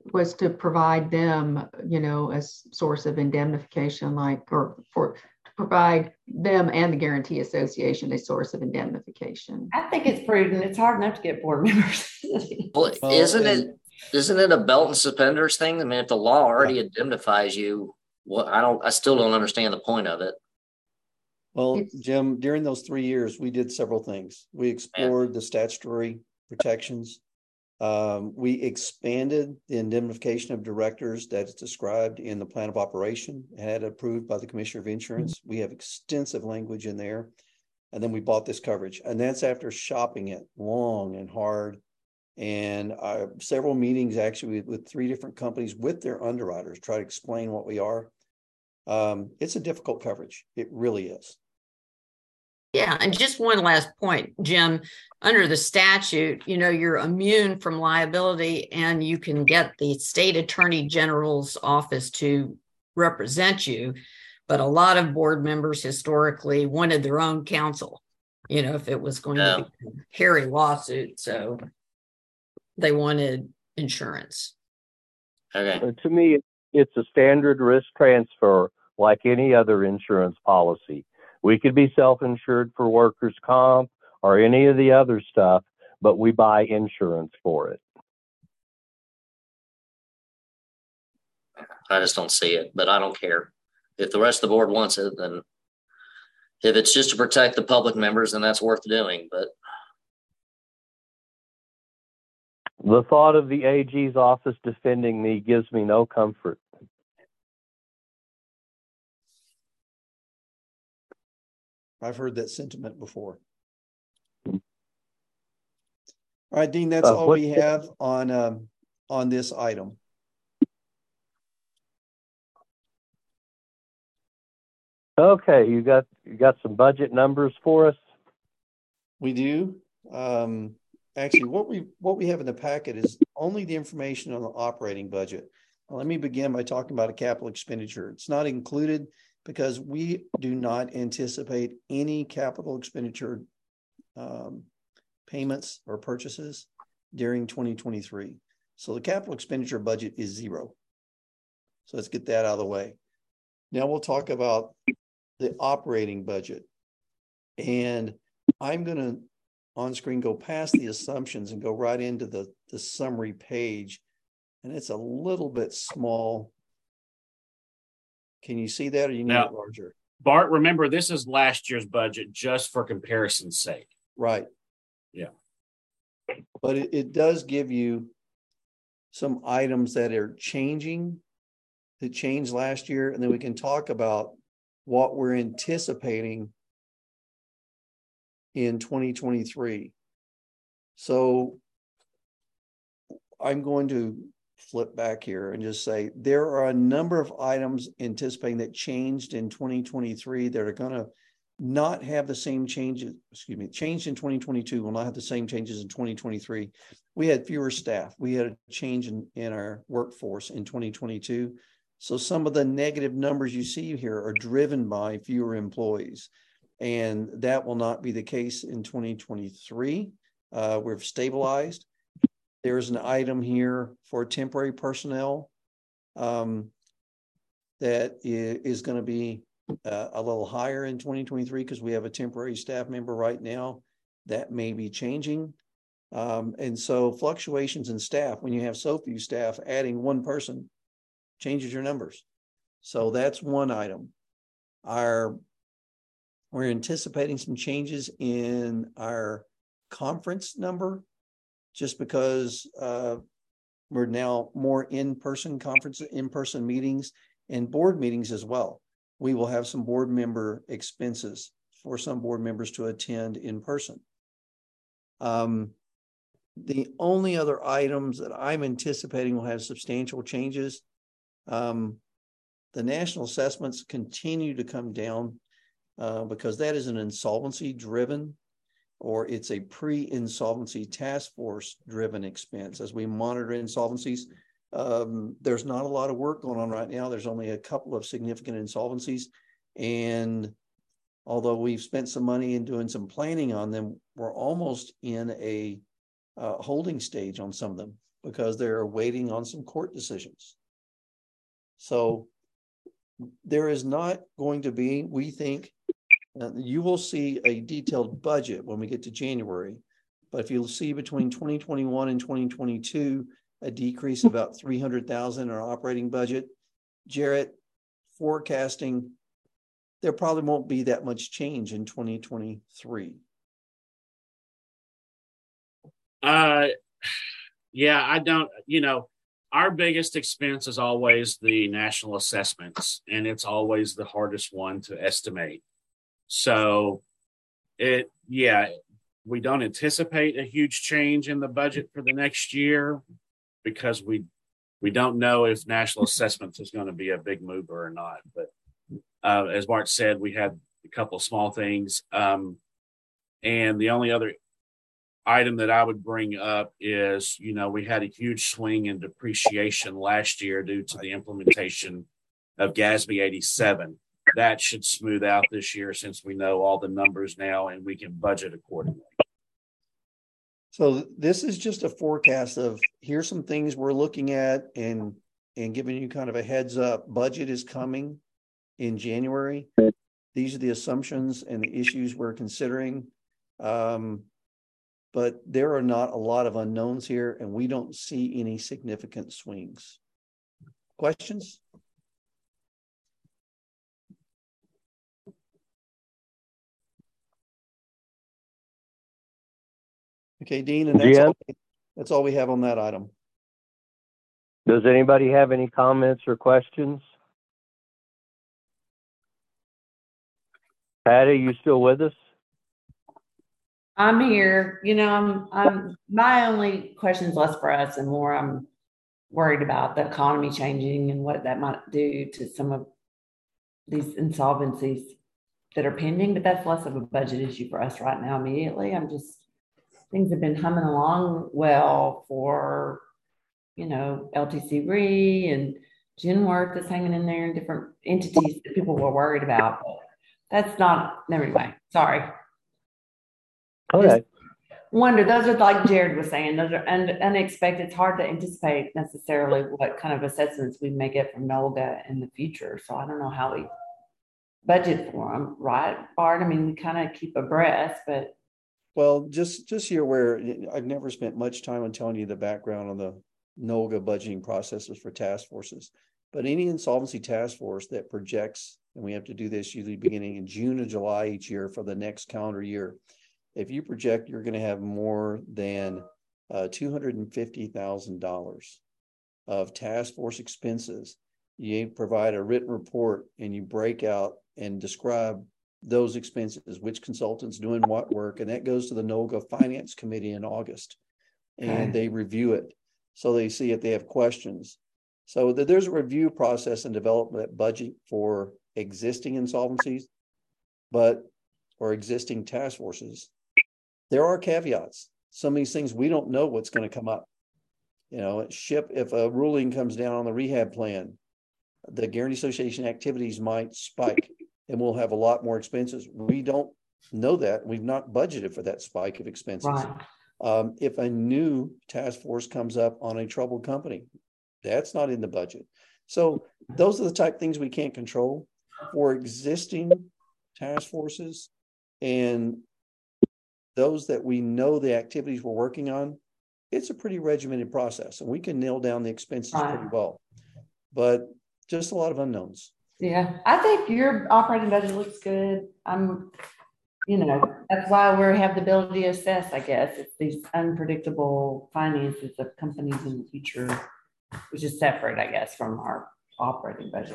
was to provide them, you know, a source of indemnification, to provide them and the Guarantee Association a source of indemnification. I think it's prudent. It's hard enough to get board members. Well, isn't it a belt and suspenders thing? I mean, if the law already indemnifies you, I still don't understand the point of it. Well, Jim, during those 3 years, we did several things. We explored the statutory protections. We expanded the indemnification of directors that's described in the plan of operation and had approved by the Commissioner of Insurance. We have extensive language in there. And then we bought this coverage. And that's after shopping it long and hard. And several meetings actually with 3 different companies with their underwriters try to explain what we are. It's a difficult coverage. It really is. Yeah, and just one last point, Jim, under the statute, you know, you're immune from liability and you can get the state attorney general's office to represent you. But a lot of board members historically wanted their own counsel, you know, if it was going to be a hairy lawsuit. So they wanted insurance. Okay. To me, it's a standard risk transfer like any other insurance policy. We could be self-insured for workers' comp or any of the other stuff, but we buy insurance for it. I just don't see it, but I don't care. If the rest of the board wants it, then if it's just to protect the public members, then that's worth doing. But the thought of the AG's office defending me gives me no comfort. I've heard that sentiment before. All right, Dean, that's all we have on this item. Okay, you got some budget numbers for us? We do. Actually, what we have in the packet is only the information on the operating budget. Now, let me begin by talking about a capital expenditure. It's not included because we do not anticipate any capital expenditure payments or purchases during 2023. So the capital expenditure budget is 0. So let's get that out of the way. Now we'll talk about the operating budget. And I'm going to on screen go past the assumptions and go right into the summary page. And it's a little bit small. Can you see that, or you need it larger? Bart, remember, this is last year's budget just for comparison's sake. Right. Yeah. But it does give you some items that are changing, that changed last year. And then we can talk about what we're anticipating in 2023. So I'm going to flip back here and just say there are a number of items anticipating that changed in 2023 that are going to not have the same changes, changed in 2022 will not have the same changes in 2023. We had fewer staff. We had a change in our workforce in 2022. So some of the negative numbers you see here are driven by fewer employees. And that will not be the case in 2023. We've stabilized. There's an item here for temporary personnel that is going to be a little higher in 2023 because we have a temporary staff member right now. That may be changing. And so fluctuations in staff, when you have so few staff, adding one person changes your numbers. So that's one item. We're anticipating some changes in our conference number just because we're now more in-person conferences, in-person meetings, and board meetings as well. We will have some board member expenses for some board members to attend in person. The only other items that I'm anticipating will have substantial changes. The national assessments continue to come down because that is an insolvency driven, or it's a pre-insolvency task force driven expense. As we monitor insolvencies, there's not a lot of work going on right now. There's only a couple of significant insolvencies. And although we've spent some money in doing some planning on them, we're almost in a holding stage on some of them. because they're waiting on some court decisions. So there is not going to be, we think, you will see a detailed budget when we get to January. But if you'll see between 2021 and 2022, a decrease of about 300,000 in our operating budget, Jarrett, forecasting, there probably won't be that much change in 2023. Yeah, I don't, our biggest expense is always the national assessments, and it's always the hardest one to estimate. So we don't anticipate a huge change in the budget for the next year because we don't know if national assessments is going to be a big mover or not. But as Bart said, we had a couple of small things. And the only other item that I would bring up is, we had a huge swing in depreciation last year due to the implementation of GASB 87. That should smooth out this year since we know all the numbers now and we can budget accordingly. So this is just a forecast of here's some things we're looking at and giving you kind of a heads up. Budget is coming in January. These are the assumptions and the issues we're considering. But there are not a lot of unknowns here, and we don't see any significant swings. Questions? Okay, Dean, and that's all we have on that item. Does anybody have any comments or questions? Patty, you still with us? I'm here. I'm my only question is less for us and more I'm worried about the economy changing and what that might do to some of these insolvencies that are pending, but that's less of a budget issue for us right now immediately. Things have been humming along well for, LTC Re and Genworth that's hanging in there and different entities that people were worried about. But that's not, anyway, sorry. Okay. Wonder, those are like Jared was saying, those are unexpected. It's hard to anticipate necessarily what kind of assessments we may get from NOLGA in the future. So I don't know how we budget for them, right, Bart? I mean, we kind of keep abreast, but. Well, just so you're aware, I've never spent much time on telling you the background on the NOLGA budgeting processes for task forces. But any insolvency task force that projects, and we have to do this usually beginning in June or July each year for the next calendar year. If you project you're going to have more than $250,000 of task force expenses, you provide a written report and you break out and describe those expenses, which consultants doing what work, and that goes to the NOLGA Finance Committee in August, and they review it. So they see if they have questions. So there's a review process and development budget for existing insolvencies, or existing task forces. There are caveats. Some of these things we don't know what's going to come up. If a ruling comes down on the rehab plan, the Guarantee Association activities might spike and we'll have a lot more expenses. We don't know that. We've not budgeted for that spike of expenses. Right. If a new task force comes up on a troubled company, that's not in the budget. So those are the type of things we can't control. For existing task forces and those that we know the activities we're working on, it's a pretty regimented process, and we can nail down the expenses pretty well. But just a lot of unknowns. Yeah, I think your operating budget looks good. That's why we have the ability to assess, I guess. It's these unpredictable finances of companies in the future, which is separate, I guess, from our operating budget.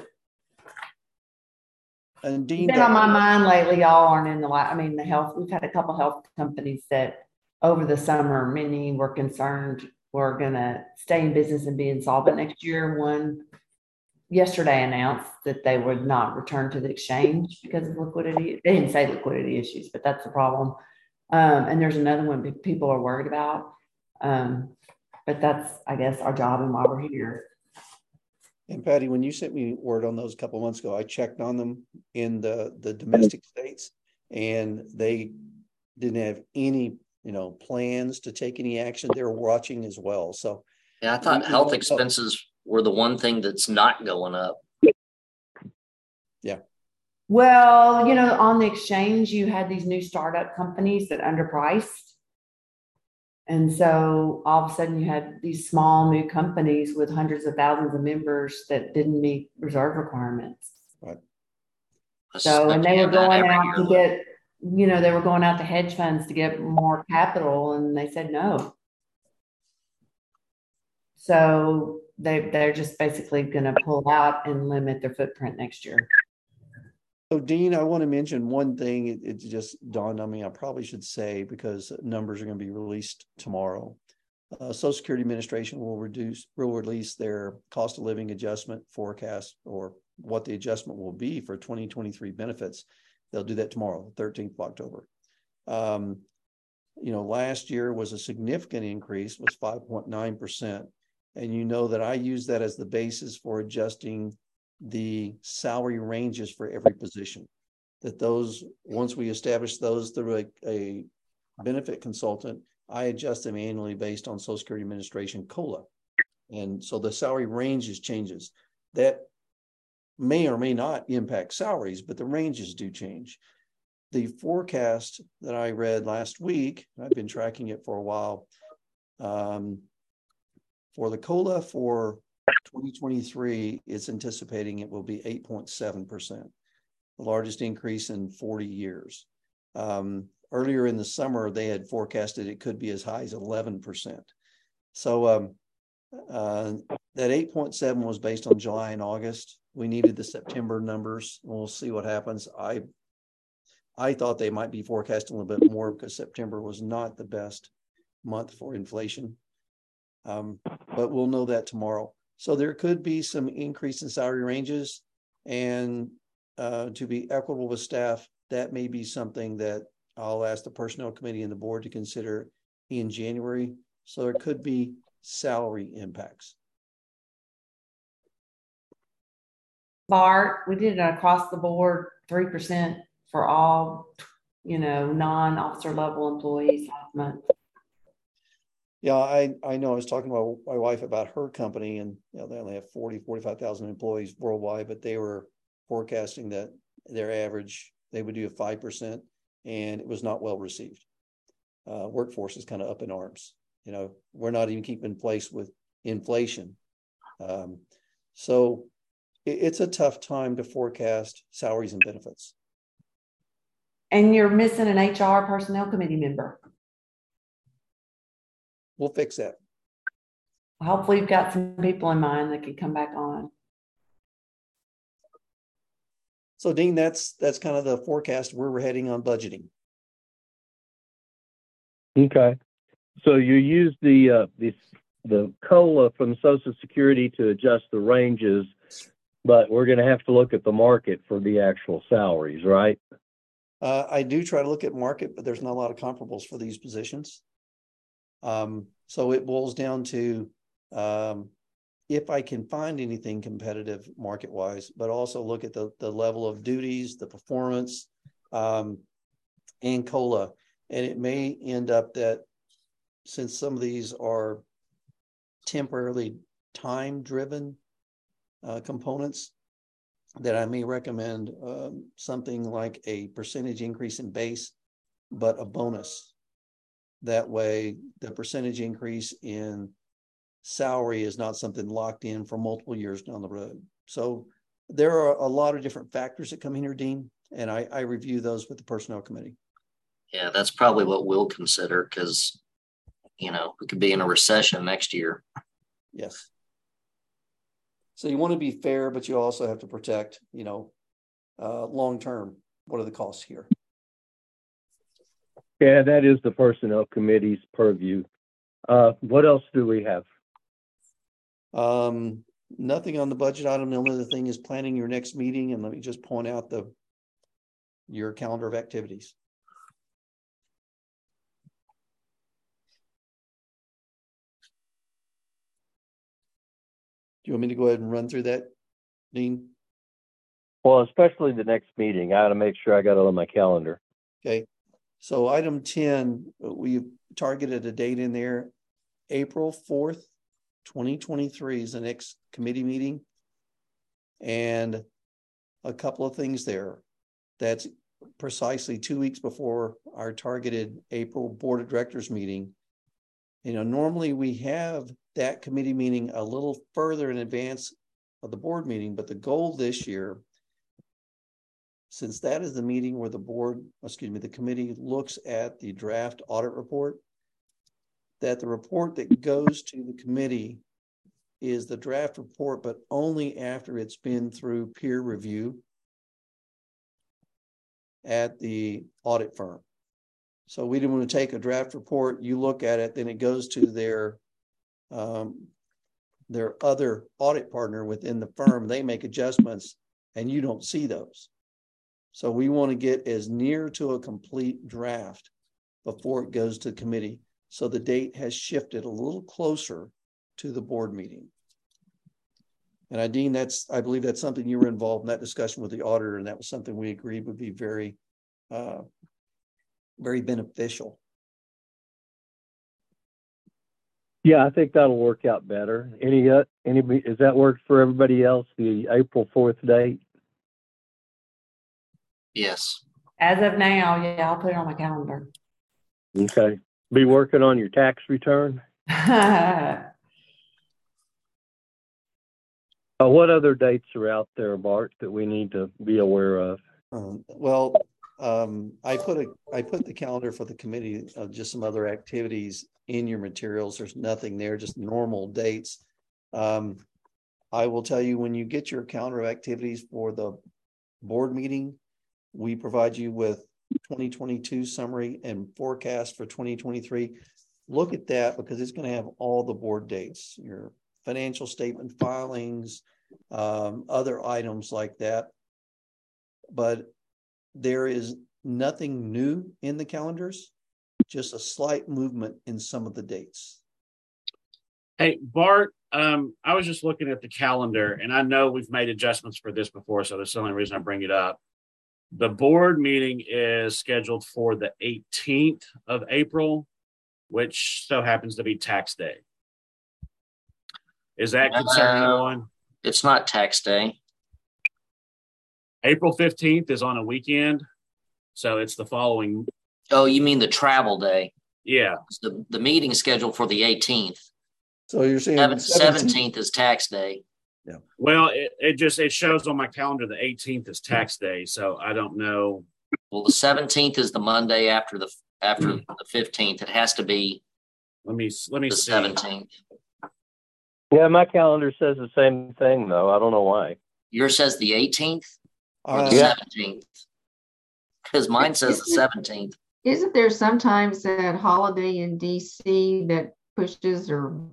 And Dean, it's been on my mind lately. Y'all aren't in the health. We've had a couple health companies that over the summer, many were concerned we're going to stay in business and be insolvent next year. One yesterday announced that they would not return to the exchange because of liquidity. They didn't say liquidity issues, but that's the problem. And there's another one people are worried about. But that's, I guess, our job and why we're here. And Patty, when you sent me word on those a couple of months ago, I checked on them in the domestic states, and they didn't have any, plans to take any action. They were watching as well. So Yeah, I thought health expenses were the one thing that's not going up. Yeah. Well, on the exchange, you had these new startup companies that underpriced. And so all of a sudden you had these small new companies with hundreds of thousands of members that didn't meet reserve requirements. Right. So, and they were going out to get, they were going out to hedge funds to get more capital, and they said no. So they're just basically going to pull out and limit their footprint next year. So, Dean, I want to mention one thing. It just dawned on me. I probably should say, because numbers are going to be released tomorrow. Social Security Administration will release their cost of living adjustment forecast, or what the adjustment will be for 2023 benefits. They'll do that tomorrow, 13th of October. Last year was a significant increase, was 5.9%. And that I use that as the basis for adjusting the salary ranges for every position. That those, once we establish those through a benefit consultant, I adjust them annually based on Social Security Administration COLA. And so the salary ranges changes. That may or may not impact salaries, but the ranges do change. The forecast that I read last week, I've been tracking it for a while, for the COLA for 2023, it's anticipating it will be 8.7%, the largest increase in 40 years. Earlier in the summer, they had forecasted it could be as high as 11%. So that 8.7 was based on July and August. We needed the September numbers. We'll see what happens. I thought they might be forecasting a little bit more because September was not the best month for inflation. But we'll know that tomorrow. So there could be some increase in salary ranges, and to be equitable with staff, that may be something that I'll ask the Personnel Committee and the board to consider in January. So there could be salary impacts. Bart, we did an across the board 3% for all, non-officer level employees last month. Yeah, I know. I was talking to my wife about her company, and they only have 45,000 employees worldwide, but they were forecasting that their average, they would do a 5%, and it was not well received. Workforce is kind of up in arms. We're not even keeping pace with inflation. So it's a tough time to forecast salaries and benefits. And you're missing an HR Personnel Committee member. We'll fix that. Hopefully you've got some people in mind that can come back on. So, Dean, that's kind of the forecast where we're heading on budgeting. Okay. So you use the COLA from Social Security to adjust the ranges, but we're going to have to look at the market for the actual salaries, right? I do try to look at market, but there's not a lot of comparables for these positions. So it boils down to if I can find anything competitive market-wise, but also look at the level of duties, the performance, and COLA. And it may end up that since some of these are temporarily time-driven components, that I may recommend something like a percentage increase in base, but a bonus. That way, the percentage increase in salary is not something locked in for multiple years down the road. So there are a lot of different factors that come in here, Dean, and I review those with the Personnel Committee. Yeah, that's probably what we'll consider because, we could be in a recession next year. Yes. So you want to be fair, but you also have to protect, long term. What are the costs here? Yeah, that is the Personnel Committee's purview. What else do we have? Nothing on the budget item. The only other thing is planning your next meeting, and let me just point out your calendar of activities. Do you want me to go ahead and run through that, Dean? Well, especially the next meeting. I got to make sure I got it on my calendar. Okay. So item 10, we targeted a date in there, April 4th, 2023 is the next committee meeting. And a couple of things there. That's precisely 2 weeks before our targeted April board of directors meeting. Normally we have that committee meeting a little further in advance of the board meeting, but the goal this year, since that is the meeting where the committee looks at the draft audit report, that the report that goes to the committee is the draft report, but only after it's been through peer review at the audit firm. So we didn't want to take a draft report, you look at it, then it goes to their other audit partner within the firm, they make adjustments, and you don't see those. So we want to get as near to a complete draft before it goes to committee. So the date has shifted a little closer to the board meeting. And I believe that's something you were involved in that discussion with the auditor, and that was something we agreed would be very, very beneficial. Yeah, I think that'll work out better. Does that work for everybody else? The April 4th date? Yes. As of now, yeah, I'll put it on my calendar. Okay. Be working on your tax return. What other dates are out there, Bart, that we need to be aware of? I put the calendar for the committee of just some other activities in your materials. There's nothing there, just normal dates. I will tell you, when you get your calendar of activities for the board meeting, we provide you with 2022 summary and forecast for 2023. Look at that, because it's going to have all the board dates, your financial statement filings, other items like that. But there is nothing new in the calendars, just a slight movement in some of the dates. Hey, Bart, I was just looking at the calendar, and I know we've made adjustments for this before, so that's the only reason I bring it up. The board meeting is scheduled for the 18th of April, which so happens to be tax day. Is that concerning anyone? It's not tax day. April 15th is on a weekend, so it's the following. Oh, you mean the travel day? Yeah. The meeting is scheduled for the 18th. So you're saying 17th is tax day. Yeah. Well, it shows on my calendar the 18th is tax day, so I don't know. Well, the 17th is the Monday after the 15th. It has to be. Let me the see. 17th. Yeah, my calendar says the same thing, though. I don't know why. Yours says the 18th or the 17th? Because mine says the 17th. Isn't there sometimes that holiday in DC that pushes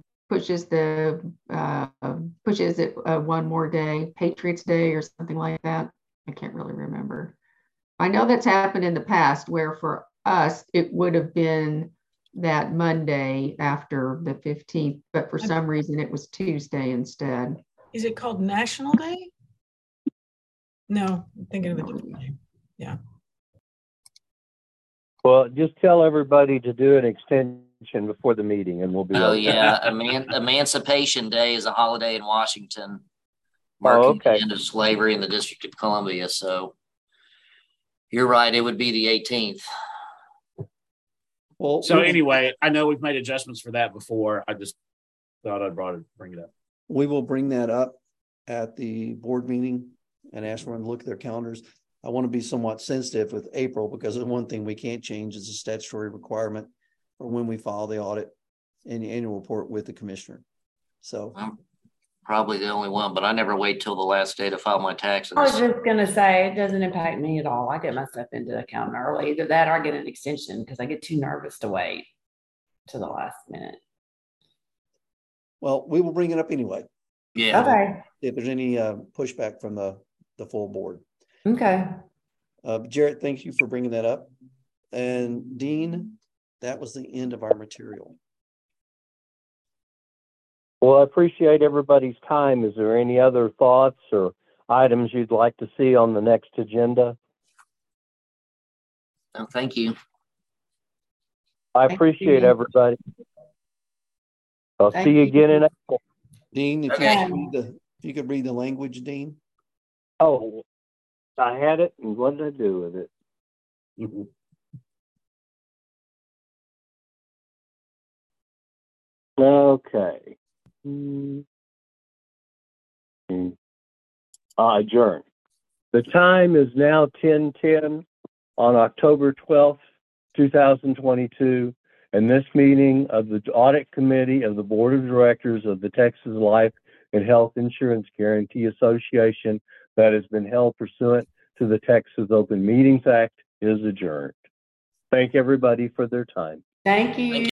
it one more day, Patriots Day or something like that? I can't really remember. I know that's happened in the past, where for us it would have been that Monday after the 15th, but for some reason it was Tuesday instead. Is it called National Day? No, I'm thinking of a different name. Yeah. Well, just tell everybody to do an extension before the meeting, and we'll be. Oh, okay. yeah. Emancipation Day is a holiday in Washington, marking the end of slavery in the District of Columbia. So you're right. It would be the 18th. Well, so anyway, I know we've made adjustments for that before. I just thought I'd bring it up. We will bring that up at the board meeting and ask everyone to look at their calendars. I want to be somewhat sensitive with April, because the one thing we can't change is the statutory requirement for when we file the audit and the annual report with the commissioner. So I'm probably the only one, but I never wait till the last day to file my taxes. I was just going to say, it doesn't impact me at all. I get my stuff into the account early. Either that or I get an extension, because I get too nervous to wait to the last minute. Well, we will bring it up anyway. Yeah. Okay. If there's any pushback from the full board. Okay. Jarrett, thank you for bringing that up. And Dean, that was the end of our material. Well, I appreciate everybody's time. Is there any other thoughts or items you'd like to see on the next agenda? No, thank you. I appreciate everybody. I'll Thank see you you. again in April. Dean, if Okay. you could read the language, Dean. Oh, I had it, and what did I do with it? Mhm. Okay. Adjourn. The time is now 10:10 on October 12th, 2022, and this meeting of the Audit Committee of the Board of Directors of the Texas Life and Health Insurance Guarantee Association that has been held pursuant to the Texas Open Meetings Act is adjourned. Thank everybody for their time. Thank you.